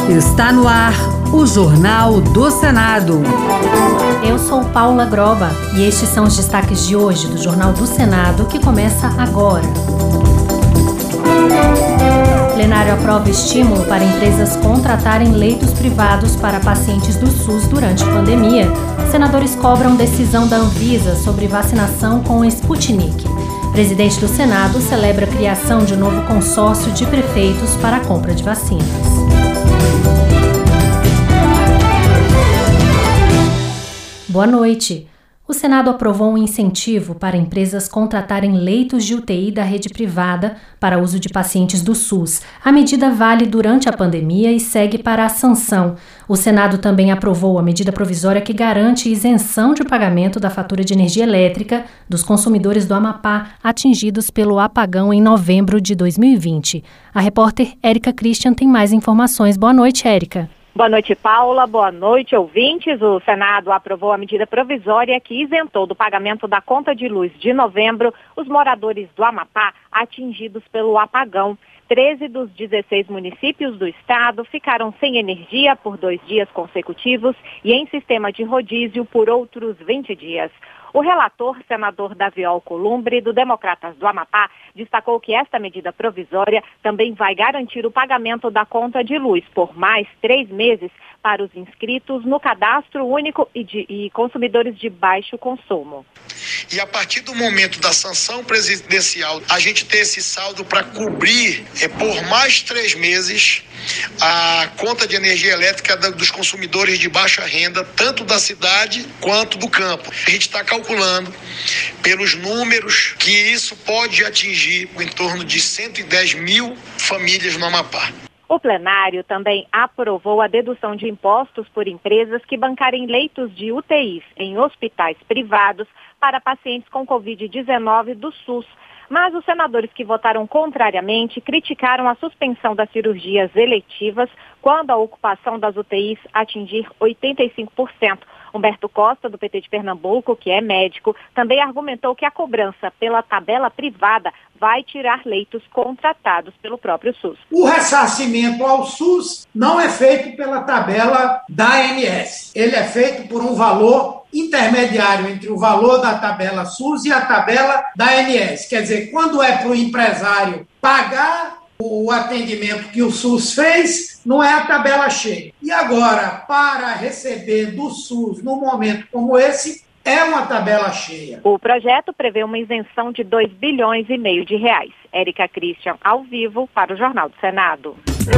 Está no ar o Jornal do Senado. Eu sou Paula Groba e estes são os destaques de hoje do Jornal do Senado, que começa agora. O plenário aprova estímulo para empresas contratarem leitos privados para pacientes do SUS durante a pandemia. Senadores cobram decisão da Anvisa sobre vacinação com Sputnik. Presidente do Senado celebra a criação de um novo consórcio de prefeitos para a compra de vacinas. Boa noite. O Senado aprovou um incentivo para empresas contratarem leitos de UTI da rede privada para uso de pacientes do SUS. A medida vale durante a pandemia e segue para a sanção. O Senado também aprovou a medida provisória que garante isenção de pagamento da fatura de energia elétrica dos consumidores do Amapá atingidos pelo apagão em novembro de 2020. A repórter Érica Christian tem mais informações. Boa noite, Érica. Boa noite, Paula. Boa noite, ouvintes. O Senado aprovou a medida provisória que isentou do pagamento da conta de luz de novembro os moradores do Amapá atingidos pelo apagão. 13 dos 16 municípios do estado ficaram sem energia por 2 dias consecutivos e em sistema de rodízio por outros 20 dias. O relator, senador Davi Alcolumbre, do Democratas do Amapá, destacou que esta medida provisória também vai garantir o pagamento da conta de luz por mais 3 meses para os inscritos no Cadastro Único e consumidores de baixo consumo. E a partir do momento da sanção presidencial, a gente ter esse saldo para cobrir por mais 3 meses a conta de energia elétrica dos consumidores de baixa renda, tanto da cidade quanto do campo. A gente está calculando pelos números que isso pode atingir em torno de 110 mil famílias no Amapá. O plenário também aprovou a dedução de impostos por empresas que bancarem leitos de UTIs em hospitais privados para pacientes com Covid-19 do SUS. Mas os senadores que votaram contrariamente criticaram a suspensão das cirurgias eletivas quando a ocupação das UTIs atingir 85%. Humberto Costa, do PT de Pernambuco, que é médico, também argumentou que a cobrança pela tabela privada vai tirar leitos contratados pelo próprio SUS. O ressarcimento ao SUS não é feito pela tabela da ANS. Ele é feito por um valor intermediário entre o valor da tabela SUS e a tabela da ANS. Quer dizer, quando é para o empresário pagar o atendimento que o SUS fez, não é a tabela cheia. E agora, para receber do SUS num momento como esse, é uma tabela cheia. O projeto prevê uma isenção de 2,5 bilhões de reais. Érica Christian, ao vivo, para o Jornal do Senado.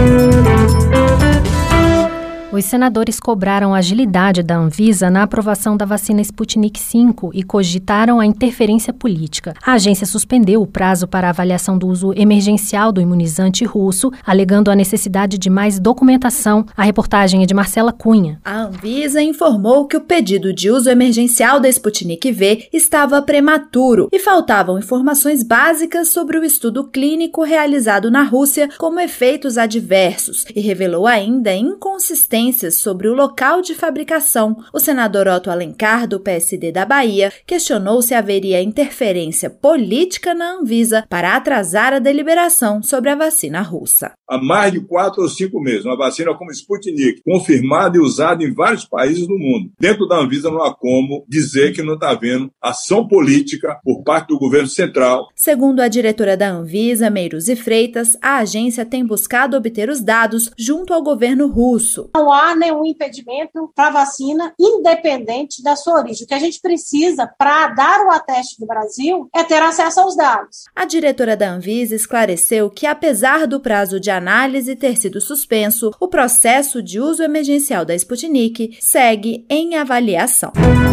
Os senadores cobraram a agilidade da Anvisa na aprovação da vacina Sputnik V e cogitaram a interferência política. A agência suspendeu o prazo para avaliação do uso emergencial do imunizante russo, alegando a necessidade de mais documentação. A reportagem é de Marcela Cunha. A Anvisa informou que o pedido de uso emergencial da Sputnik V estava prematuro e faltavam informações básicas sobre o estudo clínico realizado na Rússia como efeitos adversos e revelou ainda inconsistências sobre o local de fabricação. O senador Otto Alencar, do PSD da Bahia, questionou se haveria interferência política na Anvisa para atrasar a deliberação sobre a vacina russa. Há mais de 4 ou 5 meses, uma vacina como Sputnik, confirmada e usada em vários países do mundo. Dentro da Anvisa não há como dizer que não está havendo ação política por parte do governo central. Segundo a diretora da Anvisa, Meiruzi Freitas, a agência tem buscado obter os dados junto ao governo russo. Não há nenhum impedimento para a vacina, independente da sua origem. O que a gente precisa para dar o ateste do Brasil é ter acesso aos dados. A diretora da Anvisa esclareceu que, apesar do prazo de análise ter sido suspenso, o processo de uso emergencial da Sputnik segue em avaliação.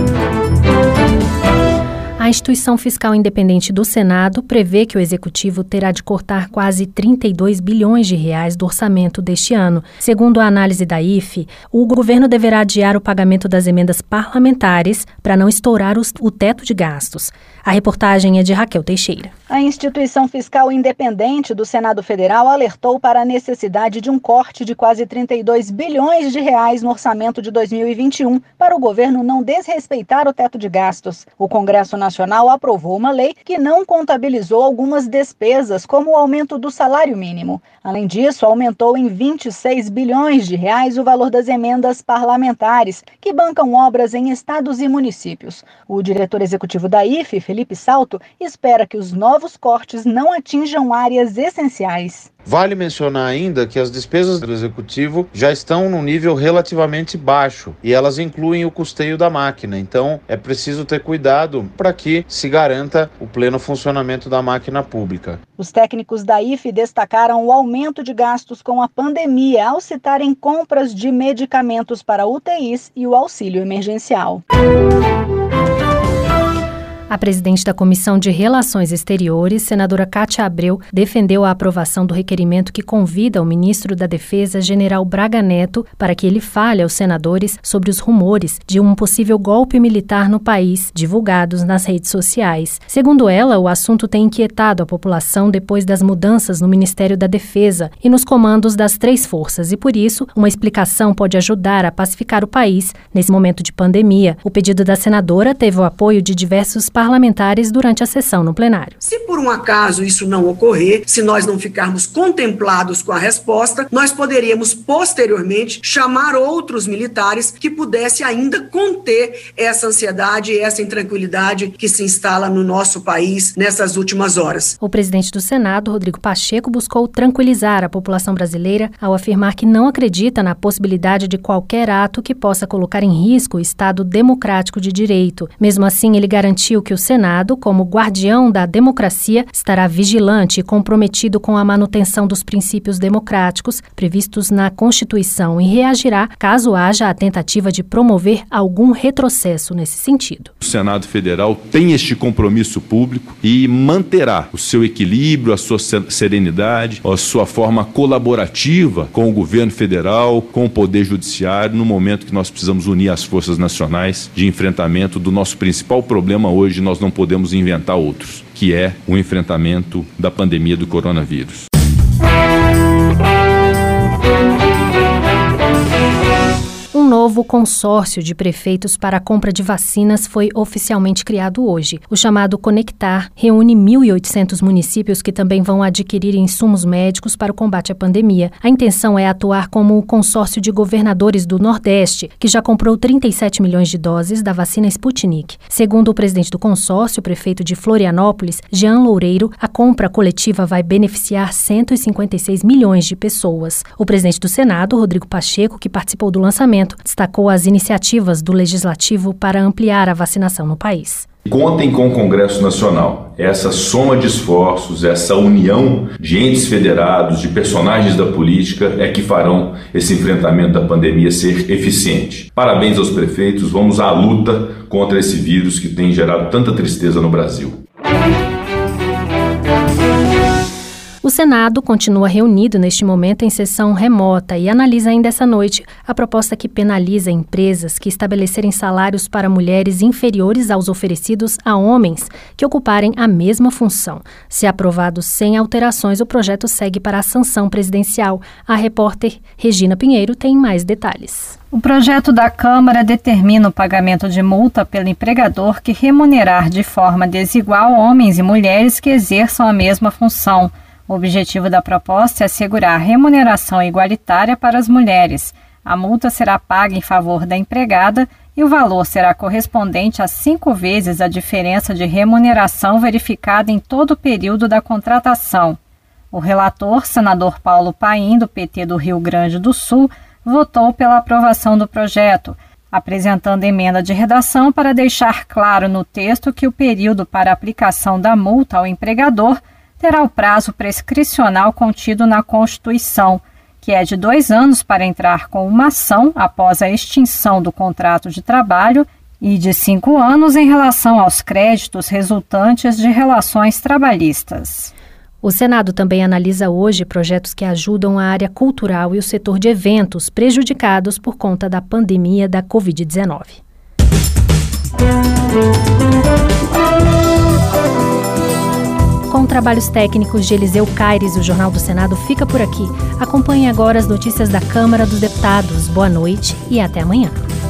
A Instituição Fiscal Independente do Senado prevê que o Executivo terá de cortar quase 32 bilhões de reais do orçamento deste ano. Segundo a análise da IFE, o governo deverá adiar o pagamento das emendas parlamentares para não estourar o teto de gastos. A reportagem é de Raquel Teixeira. A instituição fiscal independente do Senado Federal alertou para a necessidade de um corte de quase 32 bilhões de reais no orçamento de 2021 para o governo não desrespeitar o teto de gastos. O Congresso Nacional aprovou uma lei que não contabilizou algumas despesas, como o aumento do salário mínimo. Além disso, aumentou em 26 bilhões de reais o valor das emendas parlamentares, que bancam obras em estados e municípios. O diretor executivo da IFE, Felipe Salto, espera que os novos cortes não atinjam áreas essenciais. Vale mencionar ainda que as despesas do Executivo já estão num nível relativamente baixo e elas incluem o custeio da máquina. Então, é preciso ter cuidado para que se garanta o pleno funcionamento da máquina pública. Os técnicos da IFE destacaram o aumento de gastos com a pandemia ao citarem compras de medicamentos para UTIs e o auxílio emergencial. A presidente da Comissão de Relações Exteriores, senadora Cátia Abreu, defendeu a aprovação do requerimento que convida o ministro da Defesa, general Braga Neto, para que ele fale aos senadores sobre os rumores de um possível golpe militar no país, divulgados nas redes sociais. Segundo ela, o assunto tem inquietado a população depois das mudanças no Ministério da Defesa e nos comandos das 3 forças, e por isso, uma explicação pode ajudar a pacificar o país nesse momento de pandemia. O pedido da senadora teve o apoio de diversos parlamentares durante a sessão no plenário. Se por um acaso isso não ocorrer, se nós não ficarmos contemplados com a resposta, nós poderíamos posteriormente chamar outros militares que pudessem ainda conter essa ansiedade e essa intranquilidade que se instala no nosso país nessas últimas horas. O presidente do Senado, Rodrigo Pacheco, buscou tranquilizar a população brasileira ao afirmar que não acredita na possibilidade de qualquer ato que possa colocar em risco o Estado democrático de direito. Mesmo assim, ele garantiu que o Senado, como guardião da democracia, estará vigilante e comprometido com a manutenção dos princípios democráticos previstos na Constituição e reagirá caso haja a tentativa de promover algum retrocesso nesse sentido. O Senado Federal tem este compromisso público e manterá o seu equilíbrio, a sua serenidade, a sua forma colaborativa com o governo federal, com o Poder Judiciário, no momento que nós precisamos unir as forças nacionais de enfrentamento do nosso principal problema hoje. Nós não podemos inventar outros, que é o enfrentamento da pandemia do coronavírus. Um novo consórcio de prefeitos para a compra de vacinas foi oficialmente criado hoje. O chamado Conectar reúne 1.800 municípios que também vão adquirir insumos médicos para o combate à pandemia. A intenção é atuar como o consórcio de governadores do Nordeste, que já comprou 37 milhões de doses da vacina Sputnik. Segundo o presidente do consórcio, o prefeito de Florianópolis, Jean Loureiro, a compra coletiva vai beneficiar 156 milhões de pessoas. O presidente do Senado, Rodrigo Pacheco, que participou do lançamento, destacou as iniciativas do Legislativo para ampliar a vacinação no país. Contem com o Congresso Nacional. Essa soma de esforços, essa união de entes federados, de personagens da política é que farão esse enfrentamento da pandemia ser eficiente. Parabéns aos prefeitos, vamos à luta contra esse vírus que tem gerado tanta tristeza no Brasil. O Senado continua reunido neste momento em sessão remota e analisa ainda essa noite a proposta que penaliza empresas que estabelecerem salários para mulheres inferiores aos oferecidos a homens que ocuparem a mesma função. Se aprovado sem alterações, o projeto segue para a sanção presidencial. A repórter Regina Pinheiro tem mais detalhes. O projeto da Câmara determina o pagamento de multa pelo empregador que remunerar de forma desigual homens e mulheres que exerçam a mesma função. O objetivo da proposta é assegurar remuneração igualitária para as mulheres. A multa será paga em favor da empregada e o valor será correspondente a 5 vezes a diferença de remuneração verificada em todo o período da contratação. O relator, senador Paulo Paim, do PT do Rio Grande do Sul, votou pela aprovação do projeto, apresentando emenda de redação para deixar claro no texto que o período para aplicação da multa ao empregador terá o prazo prescricional contido na Constituição, que é de 2 anos para entrar com uma ação após a extinção do contrato de trabalho e de 5 anos em relação aos créditos resultantes de relações trabalhistas. O Senado também analisa hoje projetos que ajudam a área cultural e o setor de eventos prejudicados por conta da pandemia da Covid-19. Com trabalhos técnicos de Eliseu Caires, o Jornal do Senado fica por aqui. Acompanhe agora as notícias da Câmara dos Deputados. Boa noite e até amanhã.